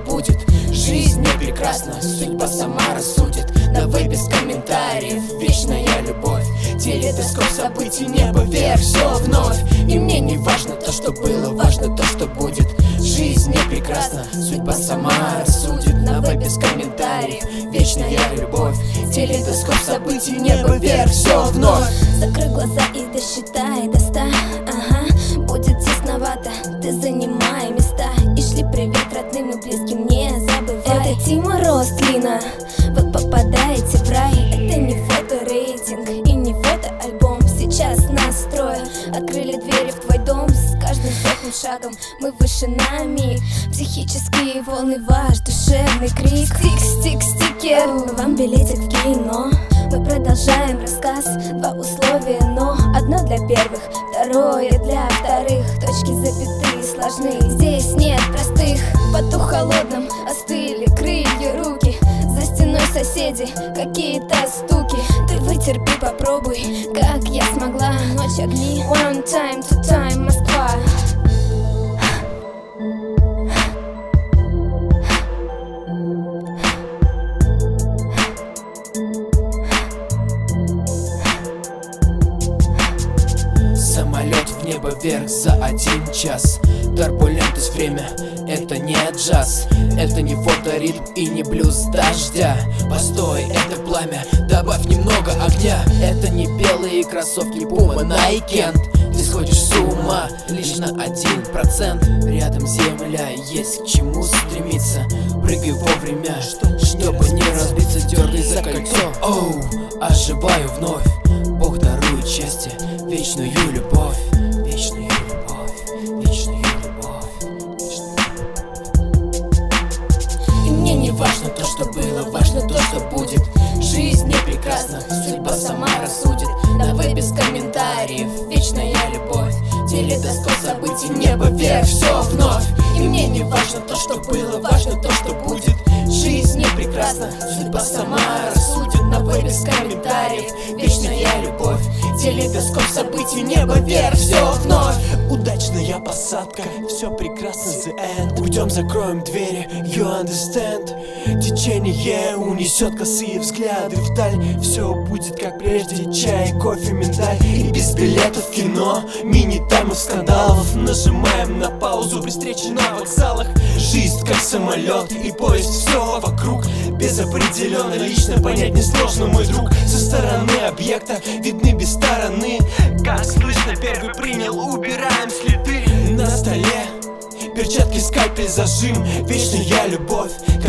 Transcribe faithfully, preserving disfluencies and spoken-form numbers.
будет. Жизнь не прекрасна, судьба сама рассудит. Давай без комментариев, вечная любовь. Теледоскоп событий, небо вверх, все вновь. И мне не важно то, что было, важно то, что будет. Жизнь не прекрасна, судьба сама рассудит. Давай без комментариев, вечная любовь. Теледоскоп событий, небо вверх, все вновь. Закрой глаза и досчитай до ста. Ага, будет тесновато, ты занимай места. И шли привет родным и близким, не забывай. Это Тима Ростлина, вы попадаете в рай. Это не фото-рейтинг и не фото-альбом. Сейчас нас трое, открыли двери в твой дом. С каждым вдохом шагом мы выше на миг. Психические волны, ваш душевный крик. Стик, стик, стикер, вам билетик в кино. Мы продолжаем рассказ, два условия, но одно для первых, второе для вторых. Точки, запятые сложны, здесь нет простых. Потух холодным, остыли крылья, руки. За стеной соседи, какие-то стуки. Ты вытерпи, попробуй, как я смогла. Ночь, огни, one time, two time, Москва. Самолет в небо вверх за один час. Турбулентность, время, это не джаз. Это не фоторитм и не блюз дождя. Постой, это пламя, добавь немного огня. Это не белые кроссовки Puma, Nike Kent. Ты сходишь с ума лишь на один процент. Рядом земля, есть к чему стремиться. Прыгай вовремя, чтобы не разбиться. Дергай за кольцо, оу, оживаю вновь. Бог дарует счастье, вечную любовь. Вечную любовь, вечную любовь, вечную любовь. И мне не важно то, что было, важно то, что будет. Жизнь не прекрасна, судьба сама рассудит. Давай без комментариев, вечная любовь. Теледоскоп событий, небо вверх, все вновь. И мне не важно то, что было, важно то, что будет. Жизнь не прекрасна, судьба сама рассудит. Давай без комментариев, вечная любовь. Теледоскоп событий, небо вверх, все вновь. Удачная посадка, все прекрасно, the end. Уйдем, закроем двери, you understand. Течение унесет косые взгляды вдаль. Все будет как прежде, чай, кофе, миндаль. И без билетов в кино, мини-таймов, скандалов. Нажимаем на паузу при встрече на вокзалах. Жизнь как самолет и поезд, все вокруг. Без определенно, лично понять несложно, мой друг. Со стороны объекта видны без стороны. Как слышно, первый принял, убираем следы. На столе перчатки, скальпель, зажим. Вечная любовь,